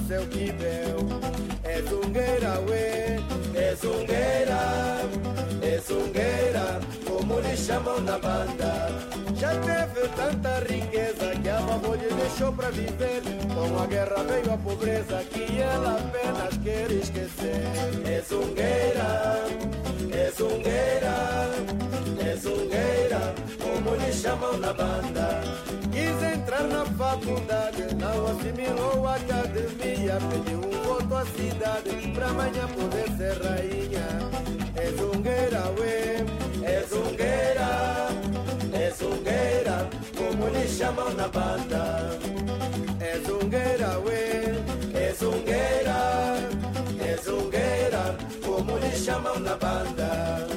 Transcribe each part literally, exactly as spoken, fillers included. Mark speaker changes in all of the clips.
Speaker 1: seu quibel. É zungueira, ué, é zungueira, é zungueira, como lhe chamam na banda. Já teve tanta riqueza que a vovó lhe deixou pra viver. Com a guerra veio a pobreza que ela apenas quer esquecer. É zungueira, é zungueira, é zungueira, como lhe chamam na banda. Quis entrar na faculdade, não assimilou a academia. Pediu um voto à cidade, pra amanhã poder ser rainha. É zungueira, ué, é zungueira, é zungueira, como lhe chamam na banda. É zungueira, ué, é zungueira, é zungueira, como lhe chamam na banda.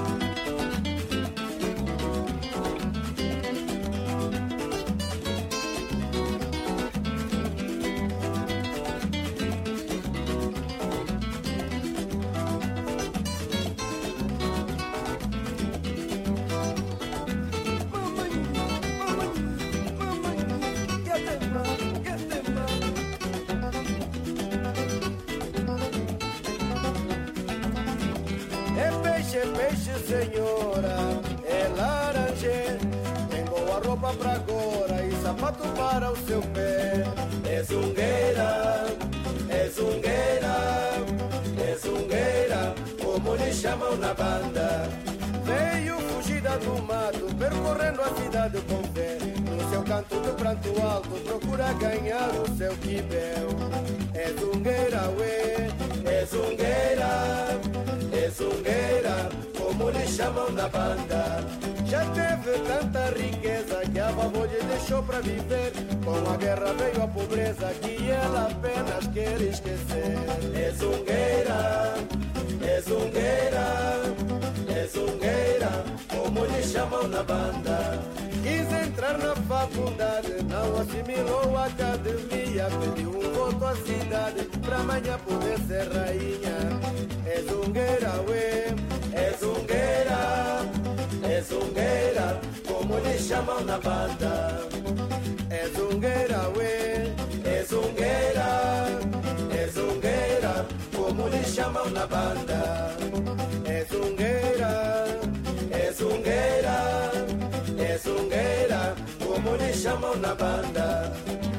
Speaker 1: Senhora, é laranja, tem boa roupa pra agora e sapato para o seu pé. É zungueira, é zungueira, é zungueira, como lhe chamam na banda. Veio fugida do mato, percorrendo a cidade com fé. No seu canto de pranto alto, procura ganhar o seu quibel. É zungueira, ué, é zungueira, é zungueira, como lhe chamam na banda. Já teve tanta riqueza que a vovó lhe deixou pra viver. Com a guerra veio a pobreza que ela apenas quer esquecer. É zungueira, é zungueira, é zungueira, como lhe chamam na banda. Quis entrar na faculdade, não assimilou a academia. Pediu um voto à cidade, pra amanhã poder ser rainha. É zungueira, ué, é zungueira, é zungueira, como lhe chamam na banda. É zungueira, ué, é zungueira, é zungueira, como lhe chamam na banda. É zungueira, é zungueira, é zungueira, como lhe chamam na banda.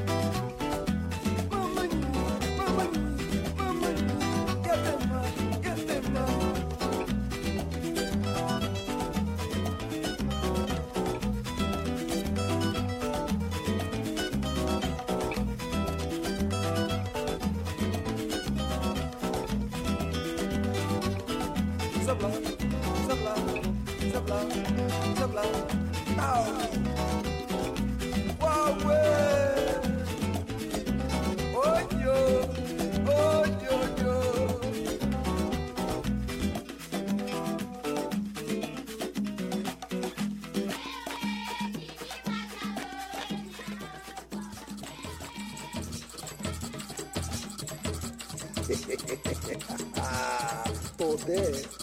Speaker 2: Poder.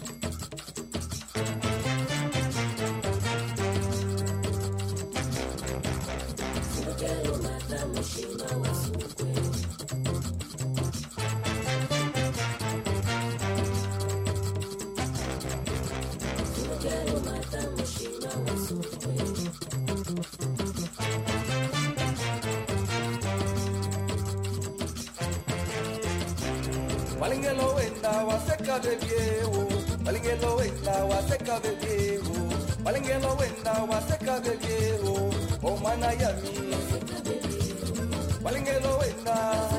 Speaker 3: Balingelo wenda waseka de viejo, balingelo wenda waseka de viejo, balingelo wenda waseka de viejo, o mana yami, balingelo wenda,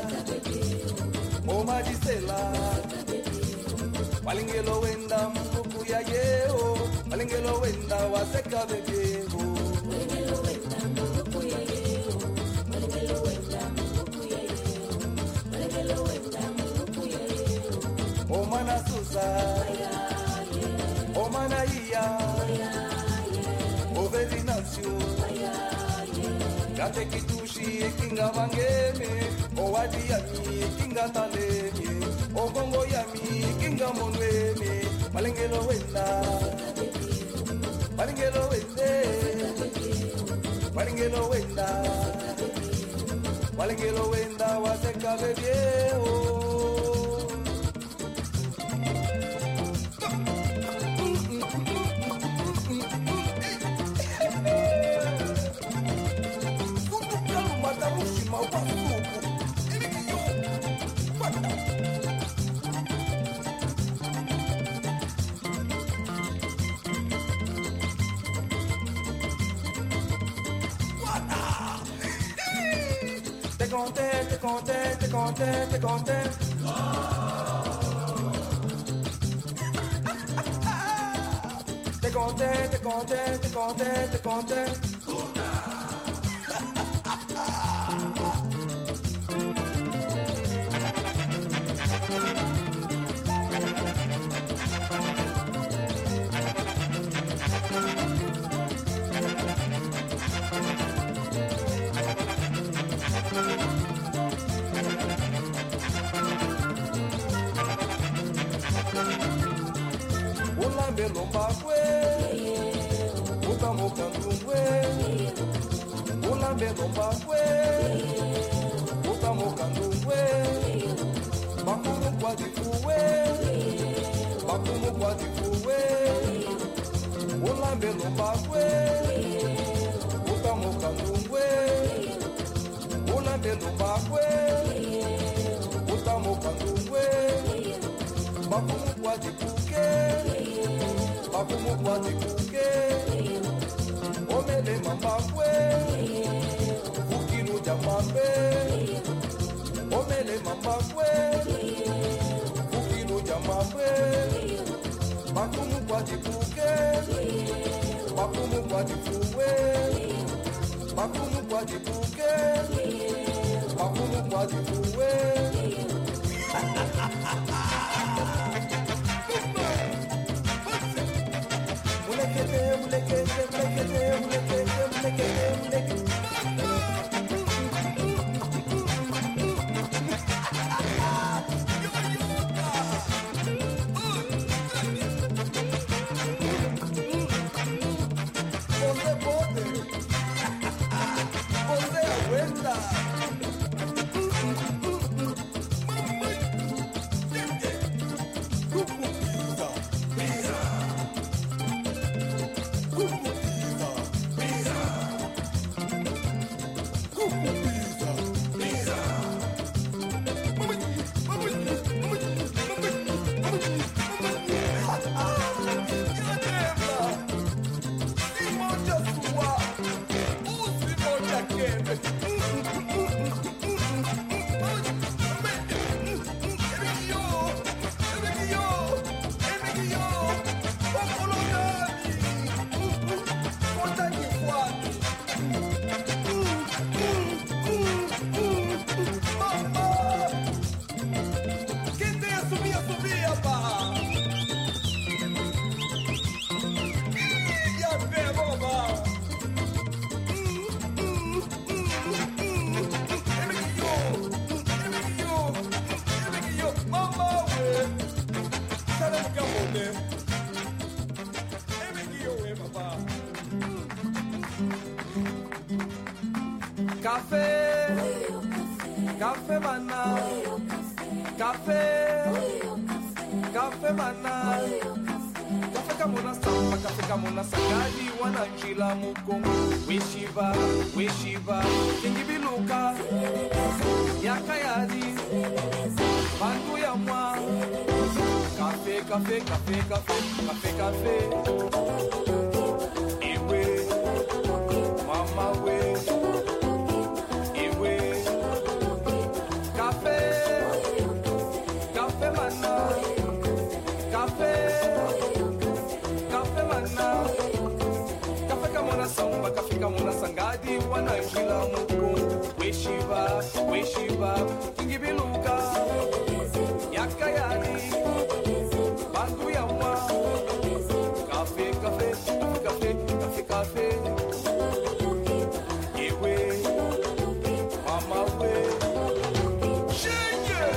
Speaker 3: o madisela, balingelo wenda mkuku ya yeo, balingelo wenda waseka de viejo, balingelo wenda mkuku ya yeo, balingelo wenda mkuku ya yeo, balingelo wenda O mana susa, o mana iya, o vezinancio, gate kitushi kinga mangeme, o wadiami kinga taleme, o kongo yami kinga monweme, balengelo wenda, balengelo wende, balengelo wenda, balengelo wenda waseka bebie. content, t'es content, t'es content, t'es content. T'es content, t'es content, t'es content, t'es content. Ulambe lombakwe, utamoka ndungwe. Ulambe lombakwe, utamoka ndungwe. Bakumu kwa dikuwe, bakumu kwa dikuwe. Ulambe lombakwe, utamoka ndungwe. Ulambe lombakwe, utamoka ndungwe. Bakumu kwa dikuke, bakumu kwa dikuke. Omele mambakwe, ukiru jamambe. Omele mambakwe, ukiru jamambe. Bakumu kwa dikuke, bakumu kwa dikuwe. Bakumu kwa dikuke, bakumu kwa dikuwe. Mulekete, mulekete, mulekete, mulekete, mulekete, mulekete. Você pode, você aguenta. Café, café mana, café, café mana, café kamuna samba, café kamuna sagadi, wananjila mukongo, wishiva, wishiva, kingibiluka, yakayadi, bantu ya mwa, café, café, café, café, café, café, ewe, mama we. Kamuna sangadi wananjila mukongo, wishiva, wishiva, kingibiluka, yakayani, bantu ya mwa, kafe, kafe, kafe, kafe, kafe, ewe, mama we, shenge.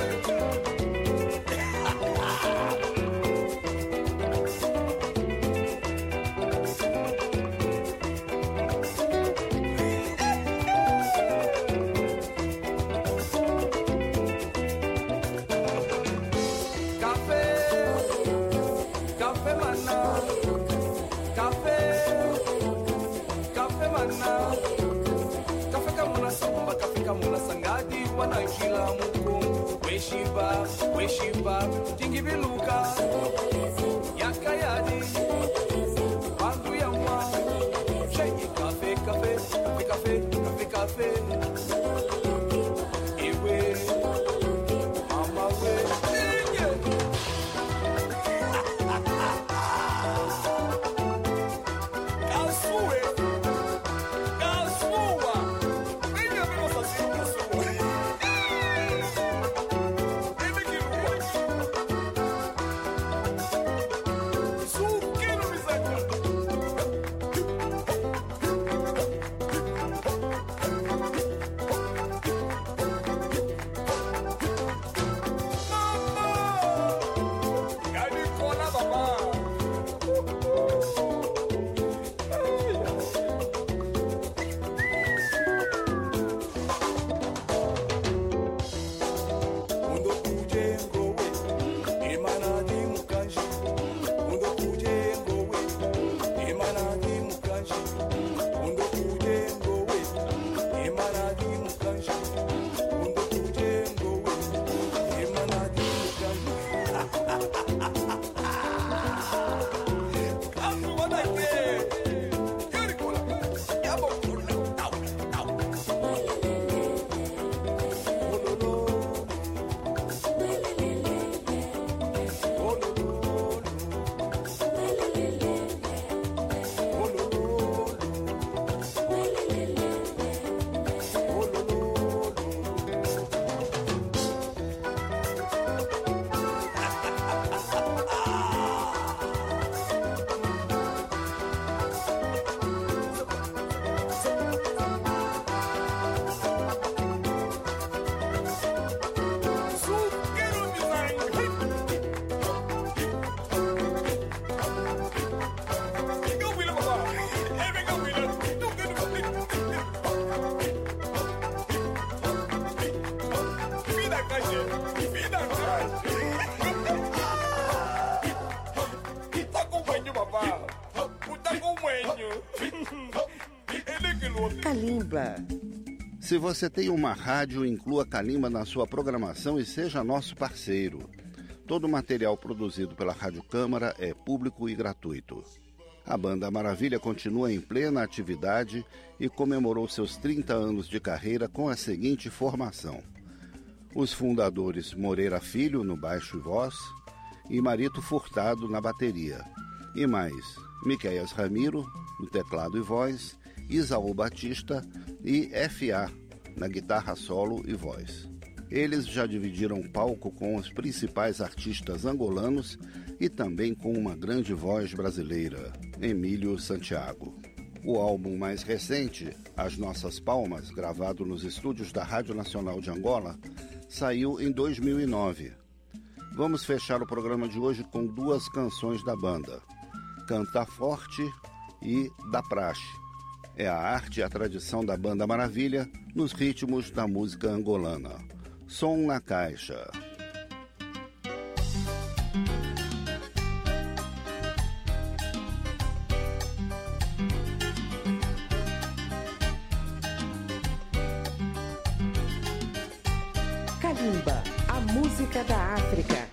Speaker 3: Wananjila mukongo, wishiva, wishiva, kingibiluka, yakayadi, bantu ya mwa, shake kafe, kafe, kafe, kafe, kafe, kafe.
Speaker 2: Kalimba. Se você tem uma rádio, inclua Kalimba na sua programação e seja nosso parceiro. Todo o material produzido pela Rádio Câmara é público e gratuito. A Banda Maravilha continua em plena atividade e comemorou seus trinta anos de carreira com a seguinte formação: os fundadores Moreira Filho no baixo e voz e Marito Furtado na bateria, e mais Miqueias Ramiro no teclado e voz, Isaú Batista e F A na guitarra solo e voz. Eles já dividiram palco com os principais artistas angolanos e também com uma grande voz brasileira, Emílio Santiago. O álbum mais recente, As Nossas Palmas, gravado nos estúdios da Rádio Nacional de Angola, saiu em dois mil e nove. Vamos fechar o programa de hoje com duas canções da banda, Canta Forte e Da Praxe. É a arte e a tradição da Banda Maravilha nos ritmos da música angolana. Som na Caixa.
Speaker 4: Kalimba, a música da África.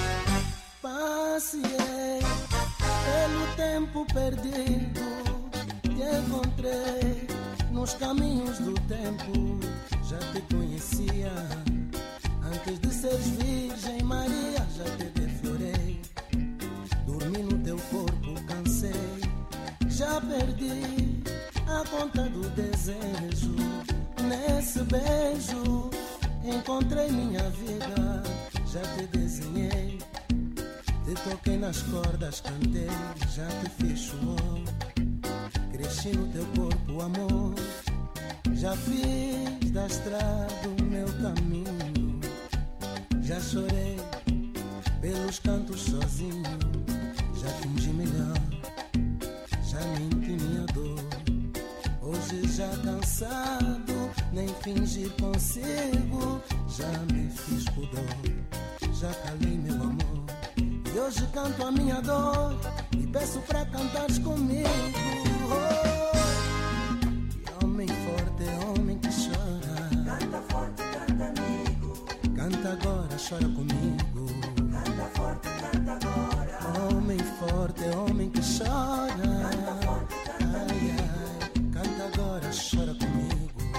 Speaker 5: Passei pelo tempo perdido, te encontrei nos caminhos do tempo. Já te conhecia antes de seres virgem Maria, já te deflorei. Dormi no teu corpo, cansei, já perdi a conta do desejo. Nesse beijo encontrei minha vida, já te desenhei. Te toquei nas cordas, cantei, já te fiz suor. Cresci no teu corpo, amor. Já fiz da estrada o meu caminho. Já chorei pelos cantos sozinho. Já fingi melhor, já menti minha dor. Hoje já cansado, nem fingir consigo. Já me fiz pudor, já calei meu amor. E hoje canto a minha dor e peço pra cantares comigo. Oh, que homem forte é homem que chora.
Speaker 6: Canta forte, canta amigo.
Speaker 5: Canta agora, chora comigo.
Speaker 6: Canta forte, canta agora.
Speaker 5: Homem forte é homem que chora.
Speaker 6: Canta forte, canta
Speaker 5: ai,
Speaker 6: amigo.
Speaker 5: ai, canta agora, chora comigo.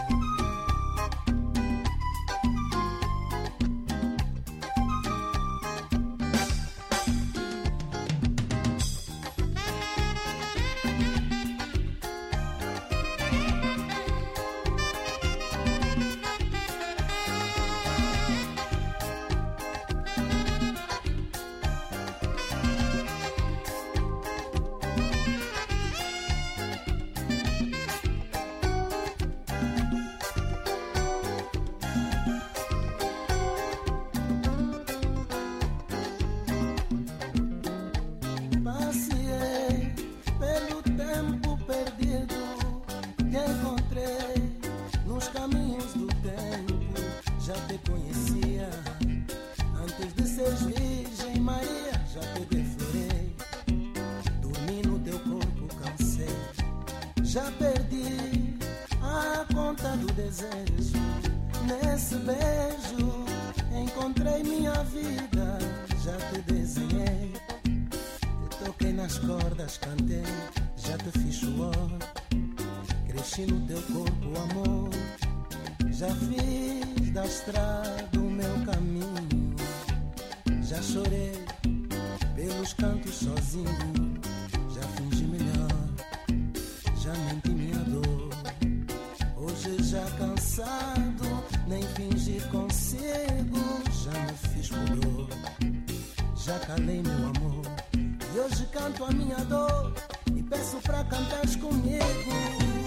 Speaker 5: Já perdi a conta do desejo. Nesse beijo encontrei minha vida. Já te desenhei, te toquei nas cordas, cantei, já te fiz suor. Cresci no teu corpo, amor. Já fiz da estrada o meu caminho. Já chorei pelos cantos sozinho. Já fingi melhor, já menti minha dor. Hoje já cansado, nem fingir consigo. Já me fiz pudor, já calei meu amor. E hoje canto a minha dor e peço pra cantares comigo.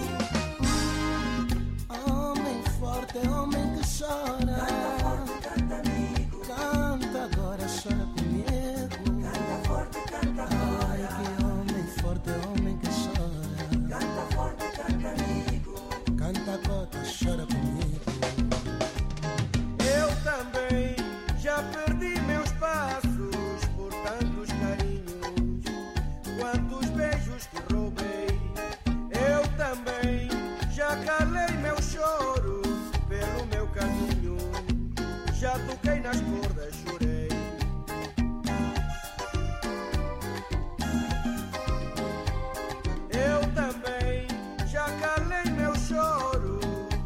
Speaker 5: Homem forte é homem que chora.
Speaker 6: Canta forte, canta amigo.
Speaker 5: Canta agora, chora comigo.
Speaker 6: Canta forte, canta agora.
Speaker 5: Ai, que homem forte é homem que chora.
Speaker 6: Canta forte, canta amigo.
Speaker 5: Canta agora, chora comigo.
Speaker 1: Eu também
Speaker 5: nas cordas chorei. Eu também já calei meu choro.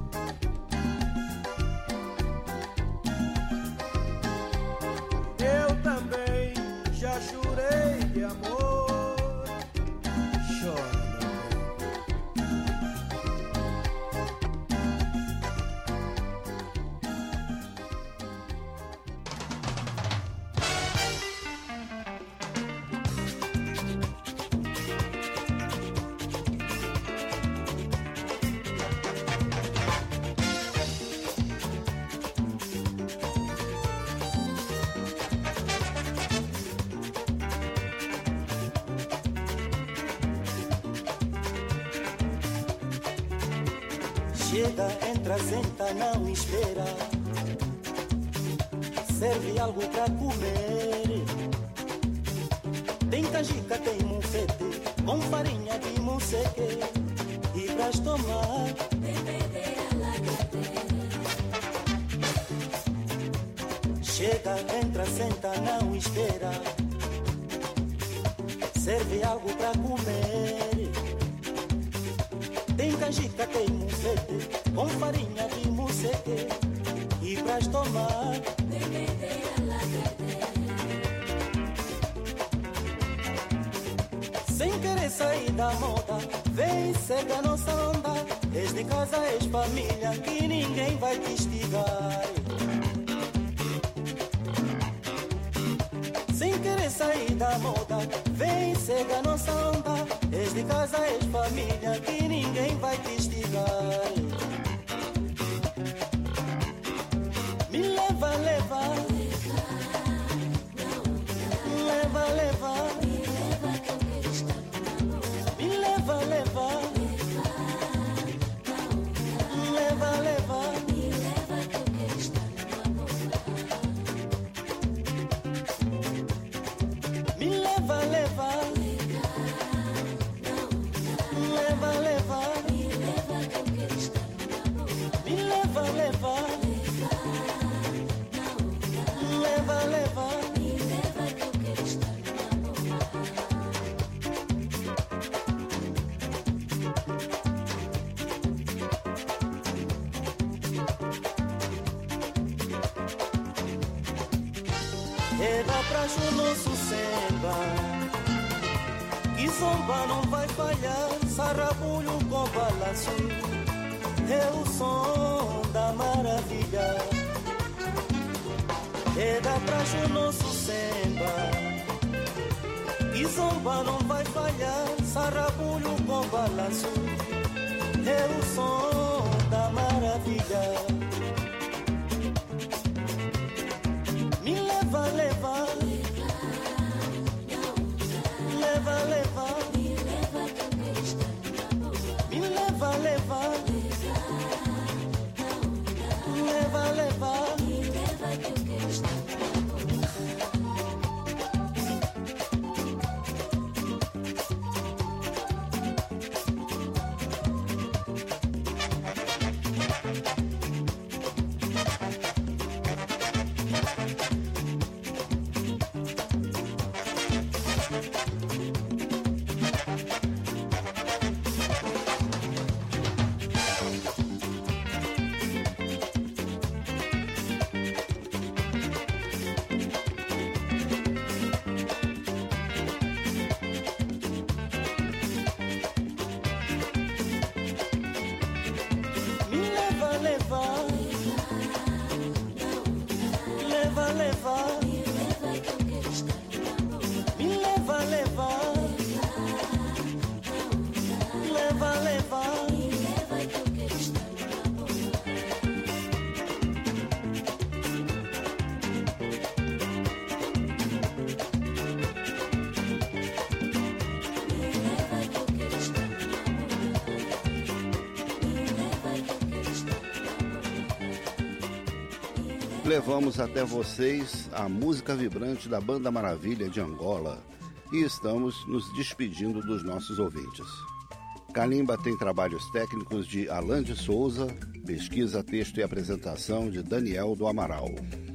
Speaker 5: Eu também já chorei de amor. Chora.
Speaker 7: Chega, entra, senta, não espera. Serve algo pra comer. Tem canjica, tem mufete, com farinha de museque. E pras tomar, chega, entra, senta, não espera. Serve algo pra comer. Tem canjica, tem mufete, com farinha de museque. E pras tomar, sem querer sair da moda, vem segue a nossa onda. És de casa, és família, que ninguém vai te estigar. Sem querer sair da moda, vem segue a nossa onda. És de casa, és família, que ninguém vai te estigar. Me leva, leva, leva, leva, me leva, leva, leva, leva, me leva, leva, leva, leva, me leva, leva, leva, leva. É da praxe o nosso samba, que zomba não vai falhar. Sarrabulho com balanço, é o som da maravilha. É da praxe o nosso samba, que zomba não vai falhar. Sarrabulho com balanço, é o som da maravilha. Me leva, leva, leva, leva, me leva, leva, leva, leva.
Speaker 2: Levamos até vocês a música vibrante da Banda Maravilha de Angola e estamos nos despedindo dos nossos ouvintes. Kalimba tem trabalhos técnicos de Alan de Souza, pesquisa, texto e apresentação de Daniel do Amaral.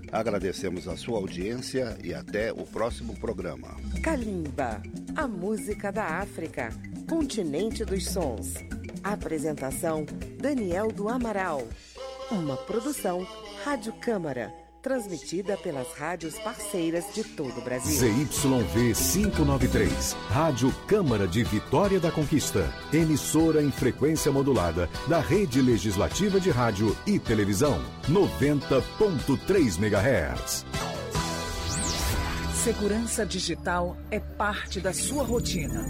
Speaker 2: Agradecemos a sua audiência e até o próximo programa.
Speaker 4: Kalimba, a música da África, continente dos sons. Apresentação, Daniel do Amaral. Uma produção, Rádio Câmara, transmitida pelas rádios parceiras de todo o Brasil.
Speaker 8: Z Y V quinhentos e noventa e três, Rádio Câmara de Vitória da Conquista, emissora em frequência modulada da Rede Legislativa de Rádio e Televisão, noventa ponto três megahertz.
Speaker 9: Segurança digital é parte da sua rotina.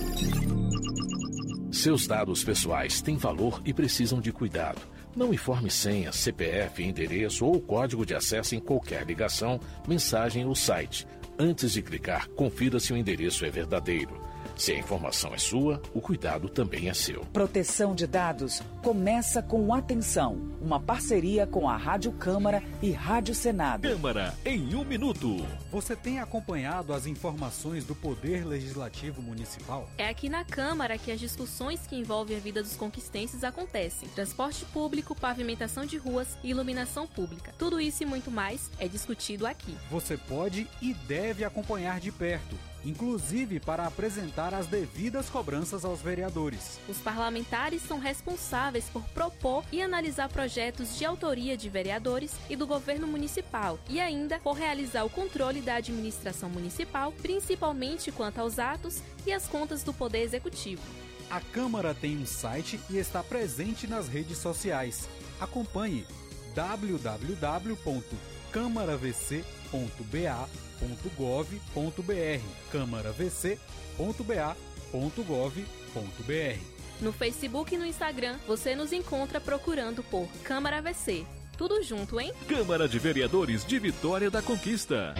Speaker 10: Seus dados pessoais têm valor e precisam de cuidado. Não informe senha, C P F, endereço ou código de acesso em qualquer ligação, mensagem ou site. Antes de clicar, confira se o endereço é verdadeiro. Se a informação é sua, o cuidado também é seu.
Speaker 9: Proteção de dados começa com Atenção, uma parceria com a Rádio Câmara e Rádio Senado.
Speaker 11: Câmara em um minuto.
Speaker 12: Você tem acompanhado as informações do Poder Legislativo Municipal?
Speaker 13: É aqui na Câmara que as discussões que envolvem a vida dos conquistenses acontecem. Transporte público, pavimentação de ruas e iluminação pública. Tudo isso e muito mais é discutido aqui.
Speaker 12: Você pode e deve acompanhar de perto, inclusive para apresentar as devidas cobranças aos vereadores.
Speaker 13: Os parlamentares são responsáveis por propor e analisar projetos de autoria de vereadores e do governo municipal e ainda por realizar o controle da administração municipal, principalmente quanto aos atos e as contas do Poder Executivo.
Speaker 12: A Câmara tem um site e está presente nas redes sociais. Acompanhe w w w ponto câmara v c ponto b a ponto gov ponto b r, câmara v c ponto b a ponto gov ponto b r.
Speaker 13: No Facebook e no Instagram, você nos encontra procurando por Câmara V C. Tudo junto, hein?
Speaker 11: Câmara de Vereadores de Vitória da Conquista.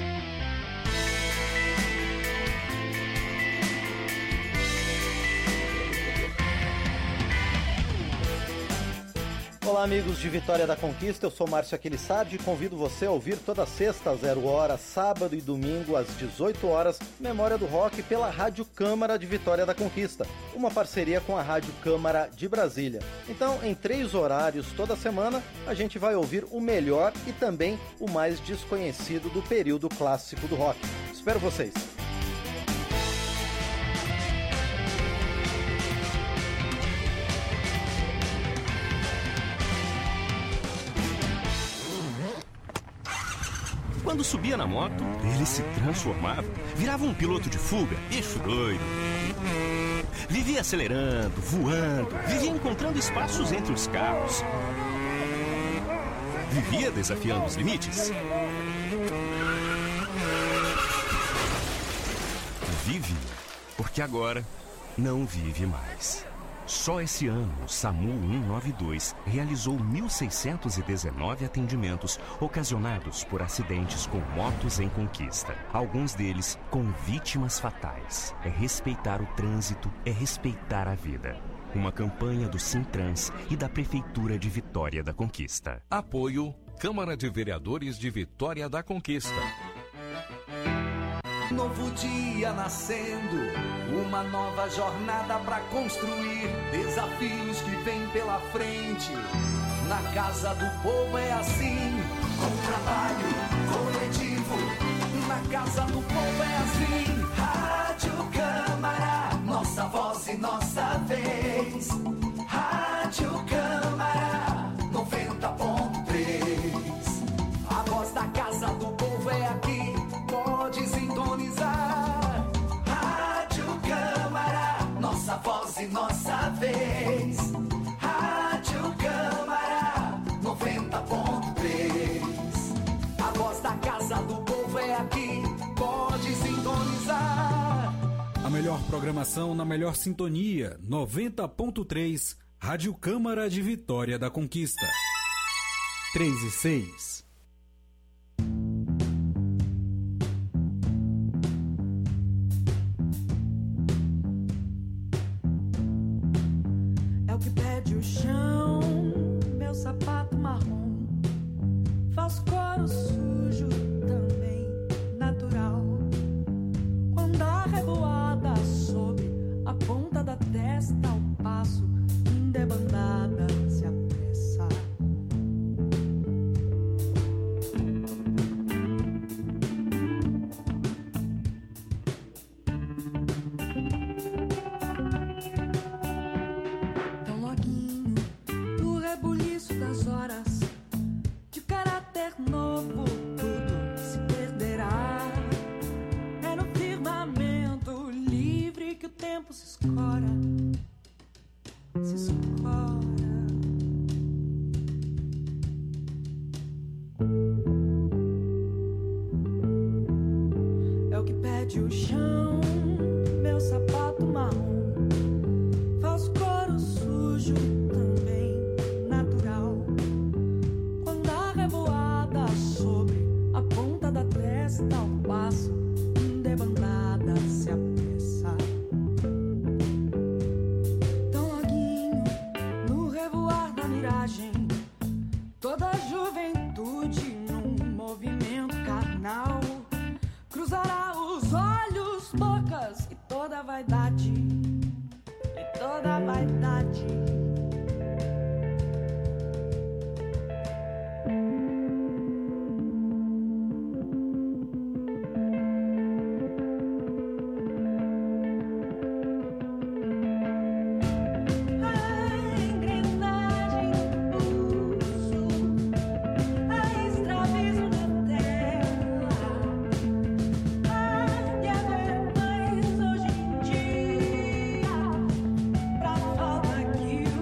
Speaker 14: Olá, amigos de Vitória da Conquista, eu sou Márcio Aquilissardi e convido você a ouvir toda sexta às zero hora, sábado e domingo às dezoito horas, Memória do Rock pela Rádio Câmara de Vitória da Conquista, uma parceria com a Rádio Câmara de Brasília. Então, em três horários toda semana, a gente vai ouvir o melhor e também o mais desconhecido do período clássico do rock. Espero vocês!
Speaker 15: Quando subia na moto, ele se transformava, virava um piloto de fuga, bicho doido. Vivia acelerando, voando, vivia encontrando espaços entre os carros. Vivia desafiando os limites. Vive, porque agora não vive mais. Só esse ano, o SAMU cento e noventa e dois realizou mil seiscentos e dezenove atendimentos ocasionados por acidentes com motos em conquista. Alguns deles com vítimas fatais. É respeitar o trânsito, é respeitar a vida. Uma campanha do Sintrans e da Prefeitura de Vitória da Conquista.
Speaker 11: Apoio Câmara de Vereadores de Vitória da Conquista.
Speaker 16: Novo dia nascendo, uma nova jornada pra construir, desafios que vêm pela frente. Na casa do povo é assim, com trabalho coletivo. Na casa do povo é assim, Rádio Câmara, nossa voz e nossa vez. Rádio Câmara, noventa ponto três. A voz da casa do povo é aqui. Pode sintonizar. Rádio Câmara, nossa voz e nossa vez. Rádio Câmara, noventa ponto três. A voz da casa do povo é aqui. Pode sintonizar.
Speaker 12: A melhor programação na melhor sintonia. noventa ponto três. Rádio Câmara de Vitória da Conquista. três e seis.
Speaker 17: O chão, meu sapato marrom, faz coro sujo também natural. Quando a revoada sobe a ponta da testa, ao passo indebandada se apressa. tempo se escora, se escora. É o que pede o chão, meu sapato marrom, faz couro sujo também, natural. Quando a revoada sobre a ponta da testa, ao passo debandada se apressa. Tão loguinho no revoar da miragem, toda a juventude num movimento carnal cruzará os olhos, bocas e toda a vaidade, e toda a vaidade. You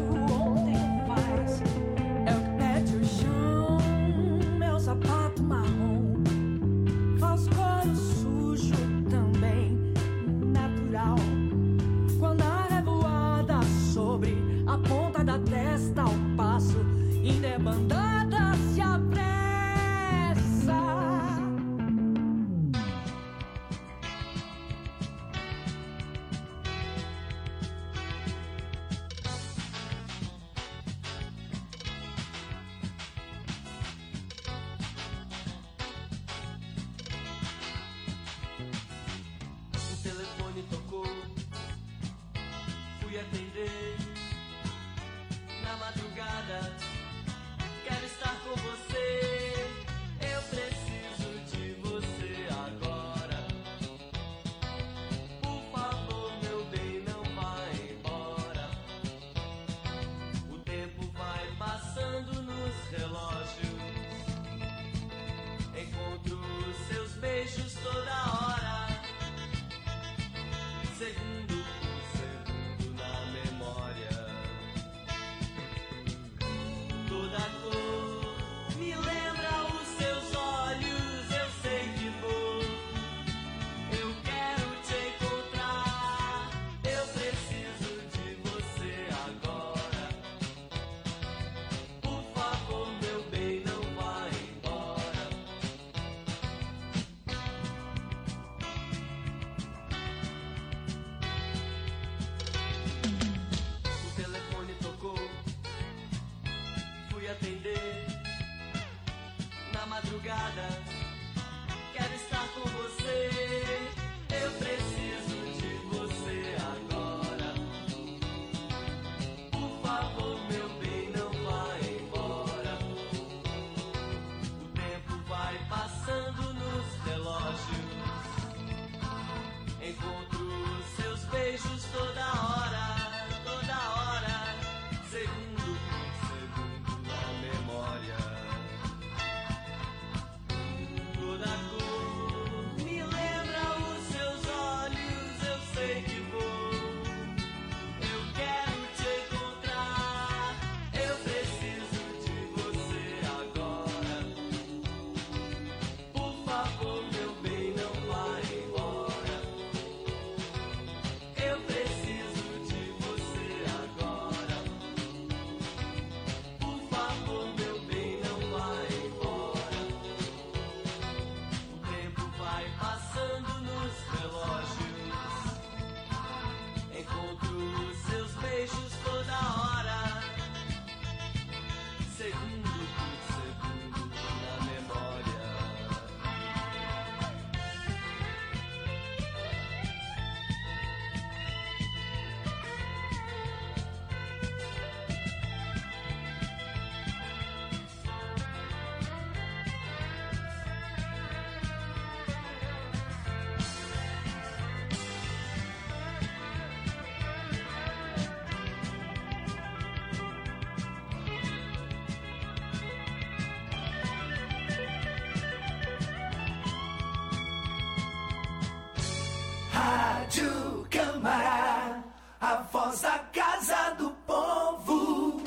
Speaker 16: a voz da Casa do Povo.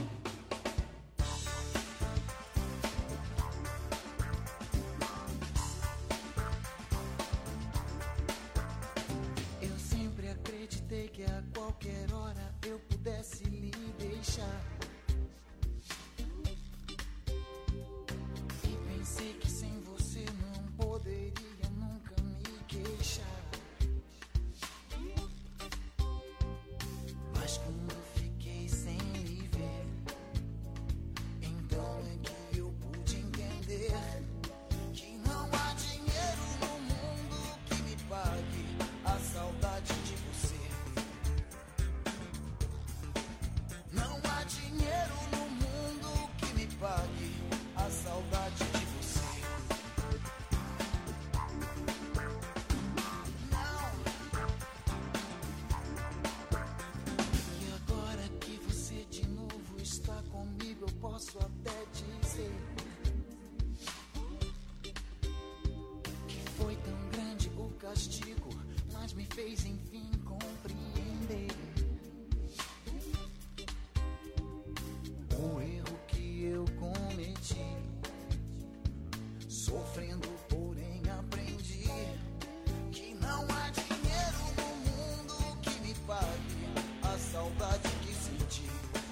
Speaker 5: Eu sempre acreditei que a qualquer hora eu pudesse lhe deixar. E pensei que sem você não poderia nunca me queixar. Mas quando fiquei sem lhe ver, então é que eu pude entender que não há dinheiro no mundo que me pague a saudade de você. Não há dinheiro no mundo que me pague a saudade de você. Não. E agora que você de novo está comigo, eu posso até dizer que foi tão grande o castigo, mas me fez enfim compreender o erro que eu cometi. Sofrendo, porém aprendi que não há dinheiro no mundo que me pague a saudade que senti.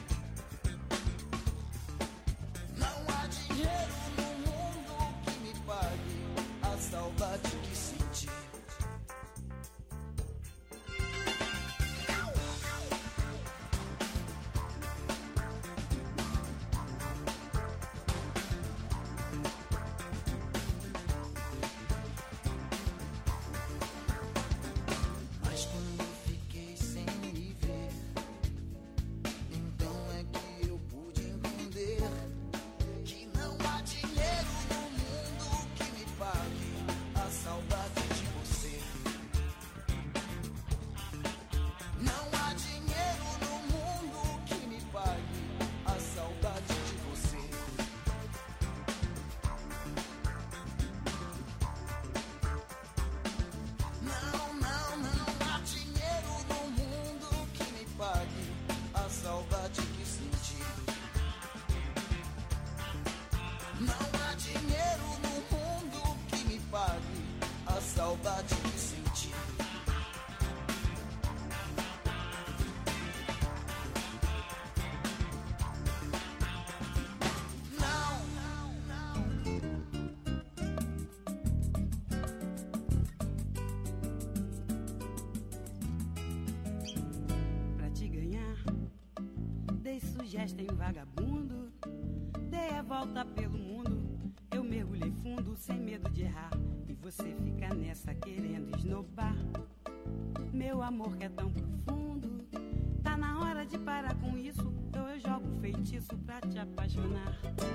Speaker 5: Não há dinheiro no mundo que me pague a saudade que senti. Mas quando fiquei sem lhe ver, então é que eu pude entender que não há dinheiro no mundo que me pague a saudade de você. Não há dinheiro no mundo que me pague a saudade de você. Não, não, não há dinheiro no mundo que me pague a saudade que senti. Não há dinheiro no mundo que me pague a saudade que senti. Não, não, não.
Speaker 18: Pra te ganhar, dei sugestão em vagabundo, dei a volta pelo mundo, eu mergulhei fundo sem medo de errar, e você fica nessa querendo esnobar. Meu amor que é tão profundo, tá na hora de parar com isso, ou eu jogo um feitiço pra te apaixonar.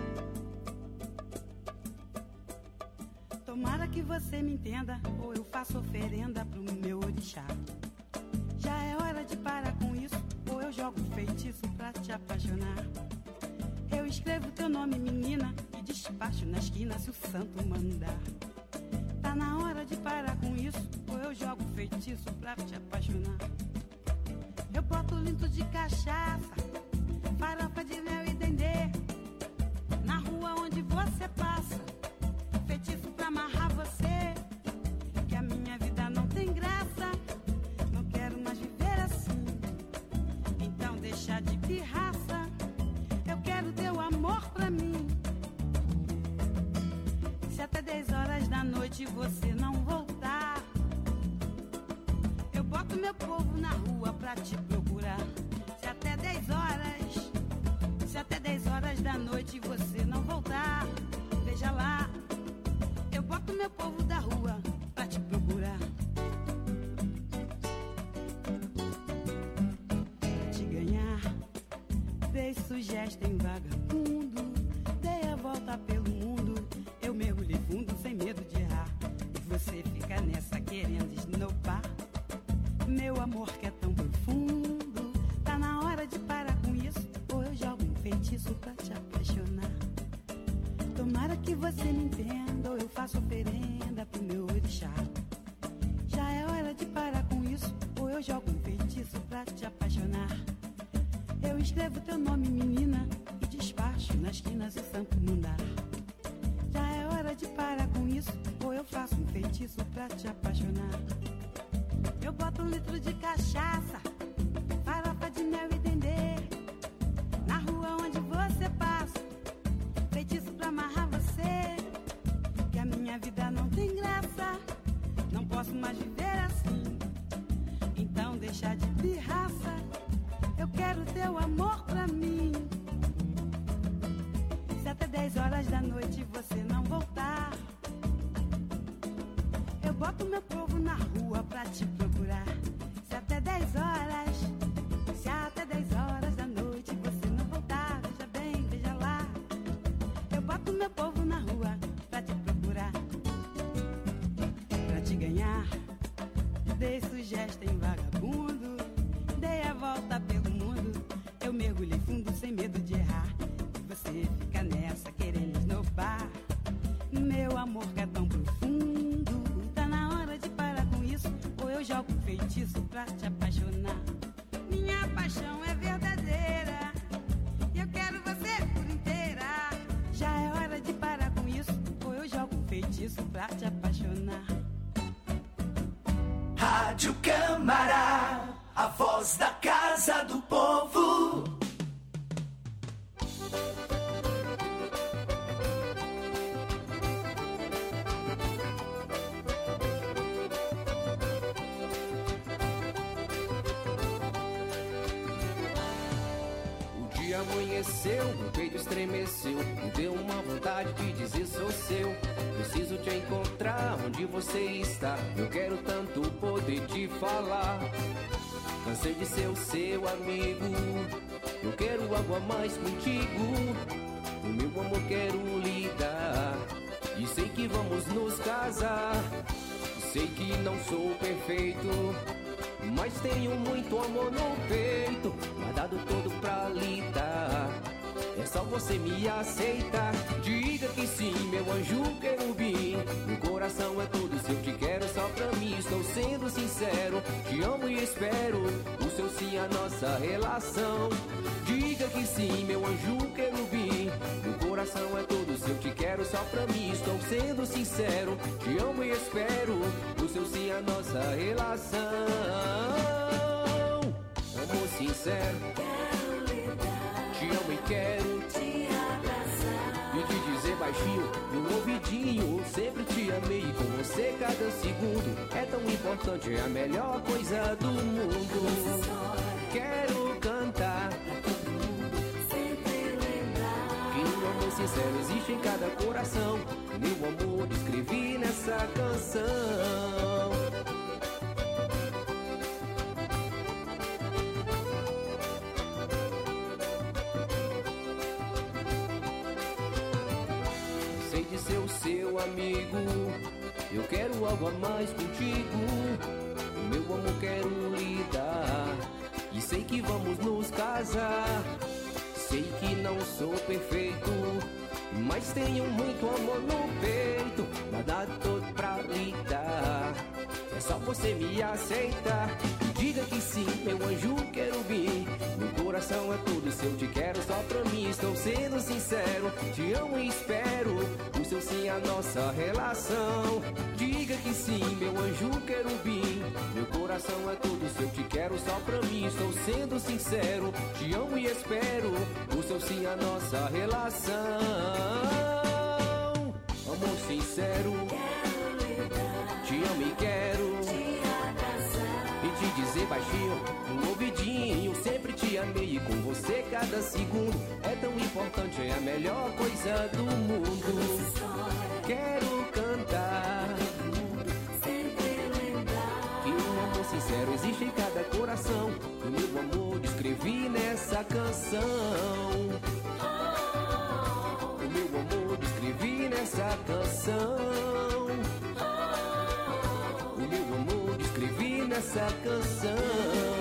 Speaker 18: Tomara que você me entenda, ou eu faço oferenda pro meu orixá. Já é hora de parar com isso, ou eu jogo um feitiço pra te apaixonar. Eu escrevo teu nome, menina, e despacho na esquina se o santo mandar. Tá na hora de parar com isso, ou eu jogo um feitiço pra te apaixonar. Eu boto litro de cachaça, farofa de mel e dendê, na rua onde você passa, feitiço pra amarrar você, que a minha vida não tem graça, não quero mais viver assim, então deixa de pirraça, eu quero teu amor pra mim. Se até dez horas da noite você não voltar, eu boto meu povo na rua pra te procurar. Se até dez horas, se até dez horas da noite você não voltar, veja lá, eu boto meu povo da rua pra te procurar. Pra te ganhar, dei sugestão em vagabundo, dei a volta pelo mundo, eu mergulhei fundo sem medo de errar, e você fica nessa querendo esnopar. Meu amor escrevo teu nome, menina, e despacho nas quinas o santo mundar. Já é hora de parar com isso, ou eu faço um feitiço pra te apaixonar. Eu boto um litro de cachaça, farofa de mel e dendê, na rua onde você passa, feitiço pra amarrar você. Que a minha vida não tem graça, não posso mais viver assim. Então deixa de pirraça, eu quero teu amor pra mim. Se até dez horas da noite você não voltar, eu boto meu povo na rua pra te procurar. Se até dez horas, se até dez horas da noite você não voltar, veja bem, veja lá, eu boto meu povo na rua pra te procurar. Pra te ganhar, dei sugestão em vagabundo, dei a volta pelo mundo, eu mergulhei fundo sem medo de errar. E você fica nessa querendo esnobar, meu amor que é tão profundo. Tá na hora de parar com isso, ou eu jogo um feitiço pra te apaixonar. Minha paixão é verdadeira e eu quero você por inteira. Já é hora de parar com isso, ou eu jogo um feitiço pra te apaixonar.
Speaker 16: Rádio Câmara, a voz da Casa do Povo.
Speaker 19: O dia amanheceu, meu peito estremeceu, me deu uma vontade de dizer sou seu. Preciso te encontrar onde você está, eu quero tanto poder te falar. Cansei de ser o seu amigo, eu quero algo a mais contigo. O meu amor quero lhe dar, e sei que vamos nos casar. Sei que não sou perfeito, mas tenho muito amor no peito, guardado todo pra lhe dar. É só você me aceitar. Diga que sim, meu anjo querubim. Meu coração é todo seu, te quero só pra mim. Estou sendo sincero, te amo e espero o seu sim, a nossa relação. Diga que sim, meu anjo querubim. Meu coração é todo seu, te quero só pra mim. Estou sendo sincero, te amo e espero o seu sim, a nossa relação. Amor sincero, te amo e quero te abraçar e te dizer baixinho no ouvidinho. Sempre te amei e com você cada segundo é tão importante, é a melhor coisa do mundo. Quero cantar pra todo mundo, sempre lembrar que um amor sincero existe em cada coração. Meu amor escrevi nessa canção. Ser o seu amigo, eu quero algo a mais contigo. O meu amor quero lhe dar, e sei que vamos nos casar. Sei que não sou perfeito, mas tenho muito amor no peito, guardado todo pra lhe dar. É só você me aceitar. Diga que sim, meu anjo querubim. Meu coração é todo seu, te quero só pra mim. Estou sendo sincero, te amo e espero o seu sim, a nossa relação. Diga que sim, meu anjo querubim. Meu coração é todo seu, te quero só pra mim. Estou sendo sincero, te amo e espero o seu sim, a nossa relação. Amor sincero, te amo e quero e te dizer baixinho no ouvidinho. Sempre te amei e com você cada segundo é tão importante, é a melhor coisa do mundo. Quero cantar, sempre lembrar que um amor sincero existe em cada coração. E meu amor escrevi nessa canção. O meu amor escrevi nessa canção. O meu amor escrevi nessa canção.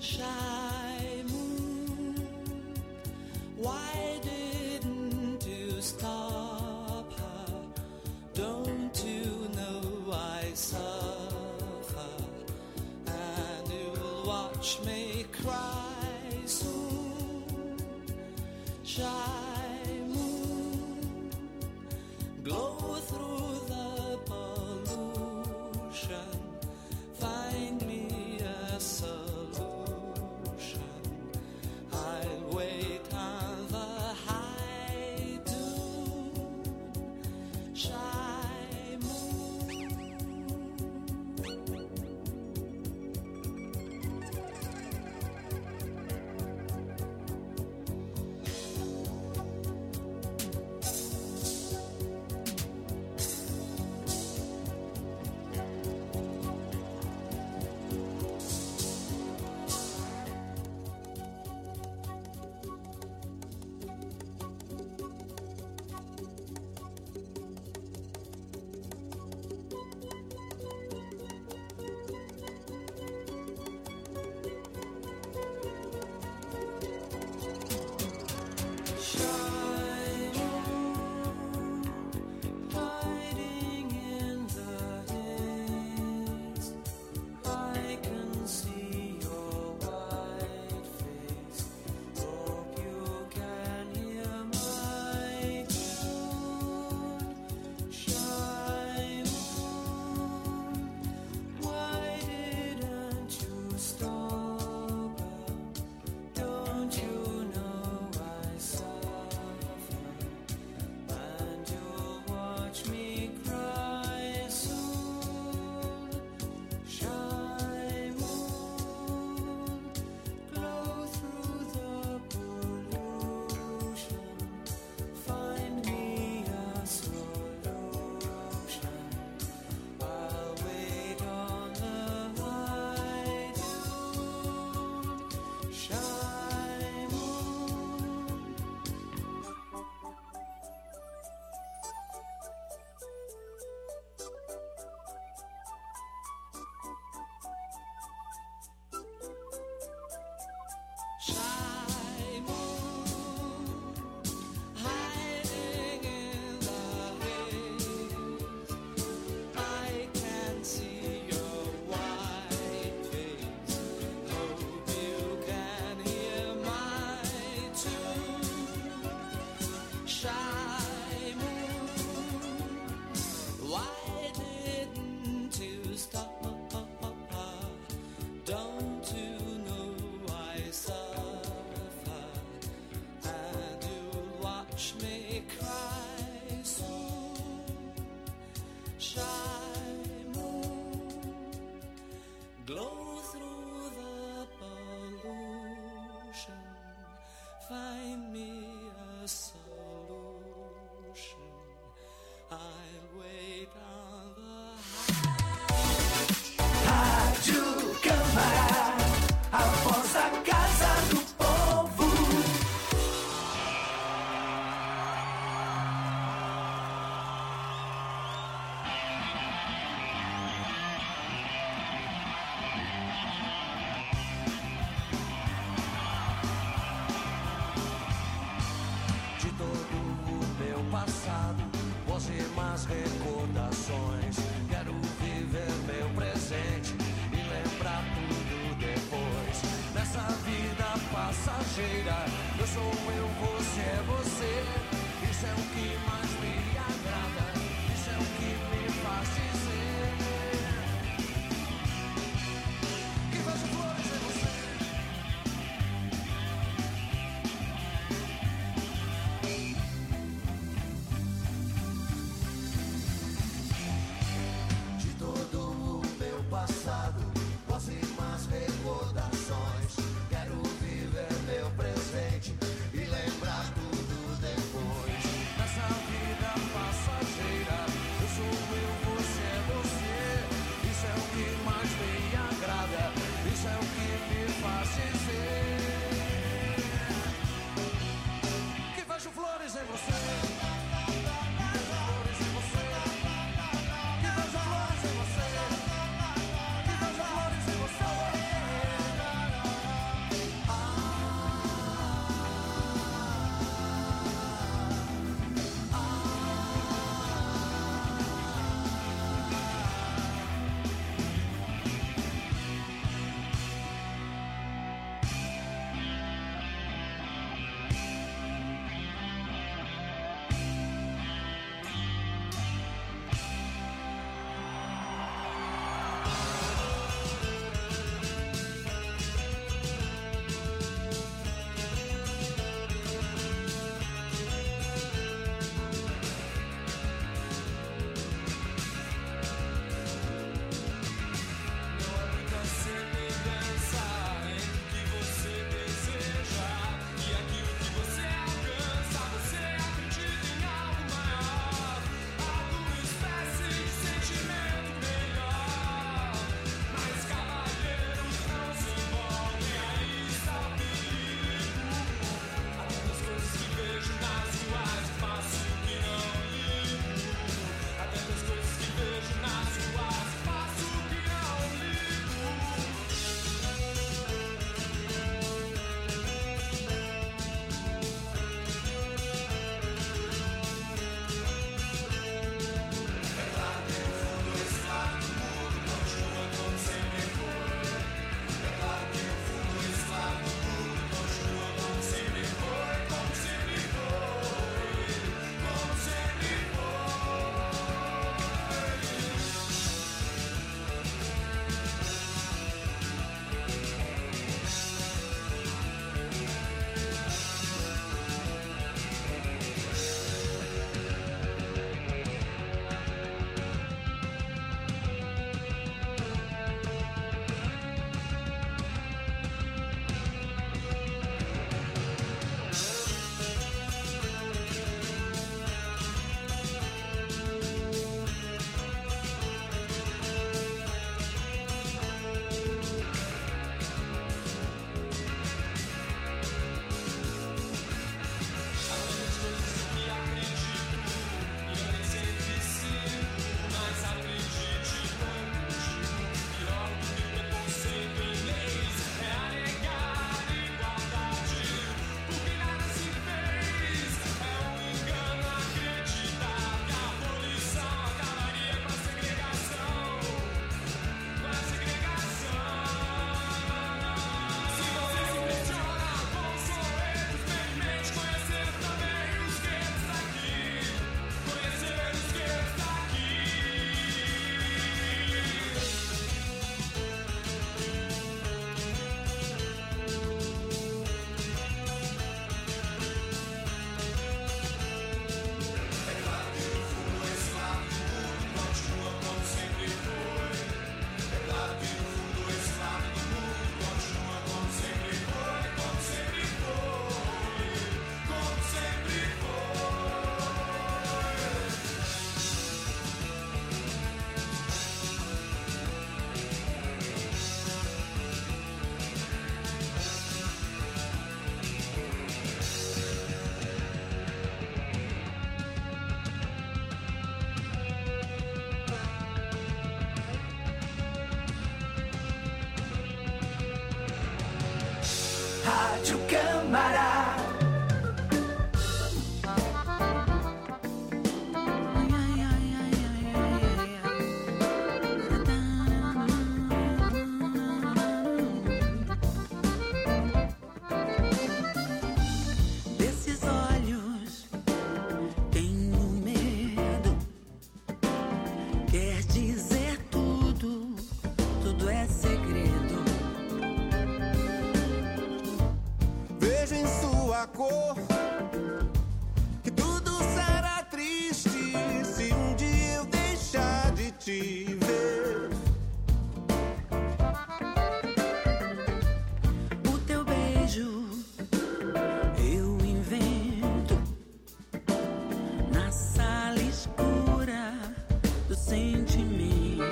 Speaker 20: Shy moon, why didn't you stop her? Don't you know I suffer, and you'll watch me cry soon. Shy moon, glow through the pollution, find me a solution. I'll wait on the high dune. Shy moon. Hiding in the haze, I can see your white face. Hope you can hear my tune. Shy moon, why didn't you stop her? Don't you know I suffer, and you'll watch me cry soon. Shy moon, glow through the pollution, find me a solution. I'll wait on the high dune. Shy moon. Shy moon, hiding in the haze, I can see your white face. Hope you can hear my tune. Shy moon, why didn't you stop? Don't you know I suffer, and you'll watch me cry soon. Shy moon, glow through the pollution, find me a solution. I'll wait on the
Speaker 16: Rádio Câmara, a voz da Casa do Povo.
Speaker 3: De todo o meu passado, voz e más recordações. Quero viver meu presente e lembrar tudo depois. Nessa vida passageira, eu sou eu, você é você. Isso é o que mais me agrada, isso é o que me faz dizer que vejo flores em você.
Speaker 16: De todo o meu passado, voz e más recordações. Quero viver meu presente e lembrar tudo depois.
Speaker 3: Nessa vida
Speaker 16: Rádio Câmara.
Speaker 17: Desses olhos tenho medo. Quer dizer tudo, tudo é segredo.
Speaker 1: Vejo em sua cor que tudo será triste se um dia eu deixar de te ver.
Speaker 17: O teu beijo eu invento na sala escura do sentimento.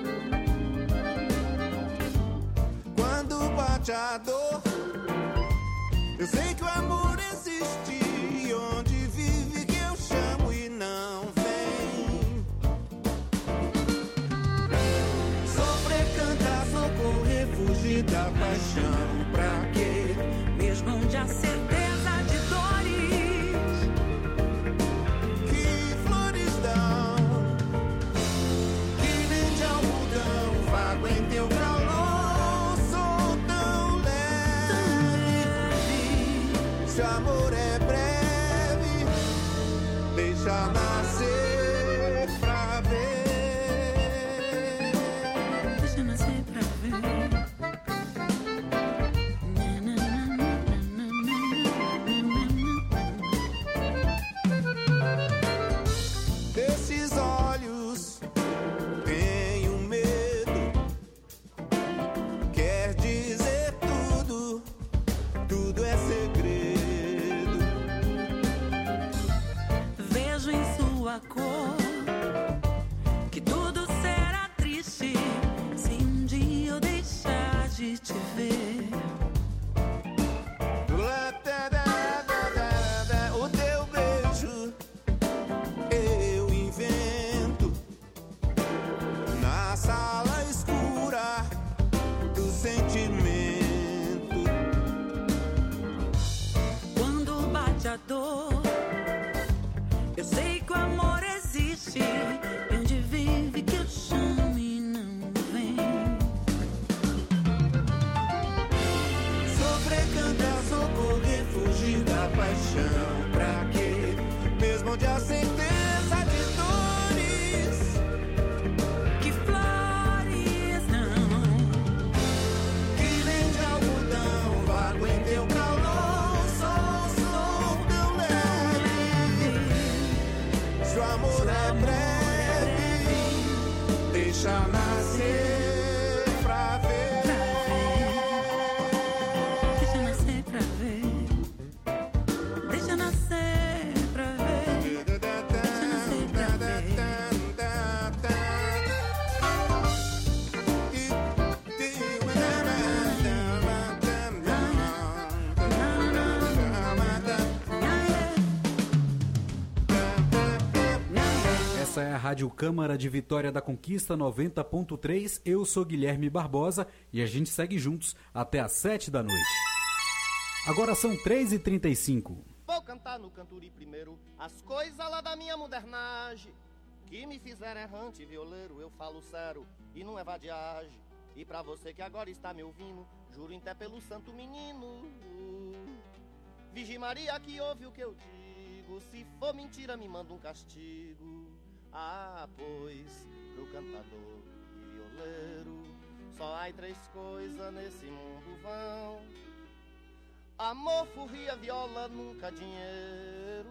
Speaker 1: Quando bate a dor, eu sei que o amor existe. Onde vive que eu chamo e não vem. Sofrer, cantar, socorrer, fugir da paixão. Pra quê?
Speaker 17: Mesmo onde há certeza de dores,
Speaker 1: Que flores dão, que nem de algodão, vago em teu calor. Sou tão leve. Se o amor é breve, deixa nascer pra ver.
Speaker 17: deixa nascer pra ver.
Speaker 1: Desses olhos tenho medo. Quer dizer tudo, tudo é segredo.
Speaker 17: Vejo em sua cor que tudo será triste se um dia eu deixar de te ver.
Speaker 1: O teu beijo eu invento na sala escura do sentimento.
Speaker 17: Quando bate a dor, eu sei que o amor existe. E onde vive que eu chamo e não vem.
Speaker 1: Sofrer, cantar, socorrer, fugir da paixão. Pra quê? Mesmo onde há certeza de dores.
Speaker 17: Que flores não,
Speaker 1: Que nem de algodão, vago em teu calor. Sou, sou tão leve. Se o amor é breve, deixa nascer pra ver.
Speaker 17: deixa nascer pra ver. Deixa nascer pra ver. Deixa nascer pra ver.
Speaker 12: Essa é a Rádio Câmara de Vitória da Conquista noventa ponto três. Eu sou Guilherme Barbosa e a gente segue juntos até às sete da noite. Agora são três e trinta e cinco.
Speaker 21: Vou cantar no canturi primeiro as coisas lá da minha modernagem, que me fizeram errante violeiro, eu falo sério e não é vadiagem. E pra você que agora está me ouvindo, juro em té pelo santo menino, Virgem Maria que ouve o que eu digo, se for mentira me manda um castigo. Ah, pois, pro cantador e violeiro, só há três coisas nesse mundo vão: amor, furria, viola, nunca dinheiro.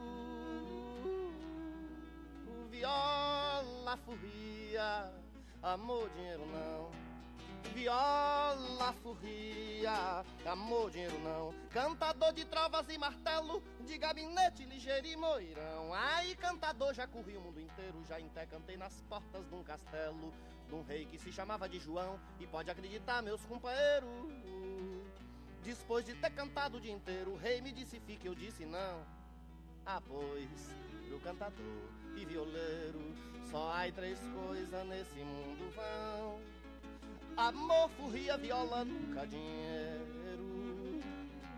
Speaker 21: Viola, furria, amor, dinheiro não. Viola, furria, amor, dinheiro não. Cantador de trovas e martelo, de gabinete ligeiro e moirão. Ai, cantador, já corri o mundo inteiro, já até cantei nas portas de um castelo, de um rei que se chamava de João. E pode acreditar, meus companheiros, depois de ter cantado o dia inteiro, o rei me disse fique, eu disse não. Ah, pois, pro cantador e violeiro, só há três coisas nesse mundo vão: amor, furria, viola, nunca dinheiro.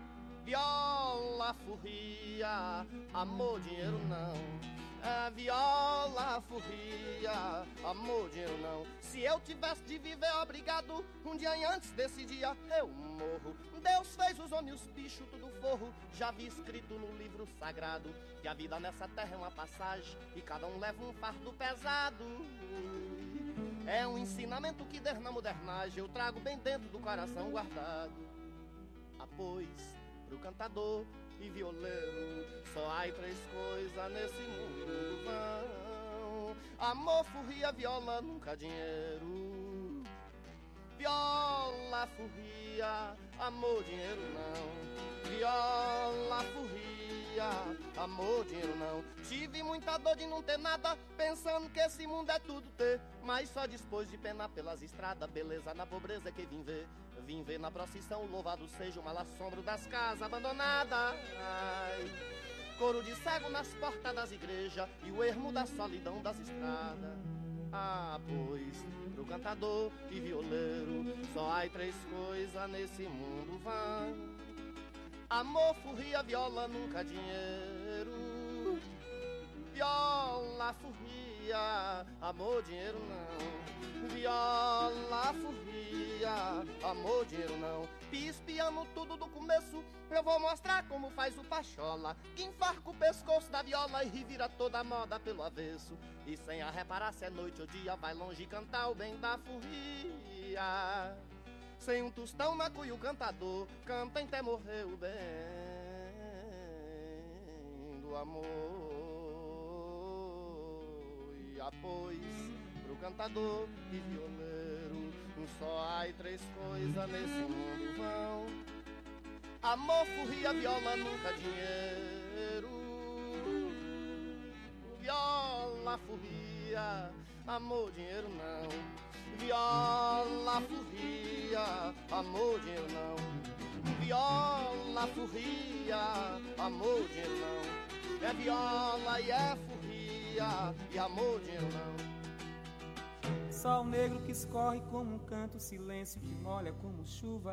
Speaker 21: Viola, furria, amor, dinheiro não. É, viola, furria, amor, dinheiro não. Se eu tivesse de viver obrigado, um dia antes desse dia eu morro. Deus fez os homens e os bichos tudo forro. Já vi escrito no livro sagrado que a vida nessa terra é uma passagem e cada um leva um fardo pesado. É um ensinamento que desde na modernagem eu trago bem dentro do coração guardado. Ah, pois, pro cantador e violeiro só há três coisas nesse mundo vão: amor, furria, viola, nunca dinheiro. Viola, furria, amor, dinheiro não. Viola, furria, amor, dinheiro não. Tive muita dor de não ter nada, pensando que esse mundo é tudo ter, mas só depois de penar pelas estradas, beleza na pobreza que vim ver. Vim ver na procissão, louvado seja o mal assombro das casas abandonadas. Ai, coro de cego nas portas das igrejas e o ermo da solidão das estradas. Ah, pois, pro cantador e violeiro só há três coisas nesse mundo vão: amor, furria, viola, nunca dinheiro. Viola, furria, amor, dinheiro não. Viola, furria, amor, dinheiro não. Espiando tudo do começo, eu vou mostrar como faz o pachola, que enfarca o pescoço da viola e revira toda a moda pelo avesso. E sem a reparar se é noite ou dia, vai longe cantar o bem da furria. Sem um tostão na cuia o cantador canta até morrer o bem do amor. E após pro cantador e violeiro só há três coisas nesse mundo vão: amor, furria, viola, nunca dinheiro. Viola, furria, amor, dinheiro não. Viola, furria, amor, dinheiro não. Viola, furria, amor, dinheiro não. É viola e é furria e amor, dinheiro não.
Speaker 6: Sol negro que escorre como um canto, silêncio que molha como chuva.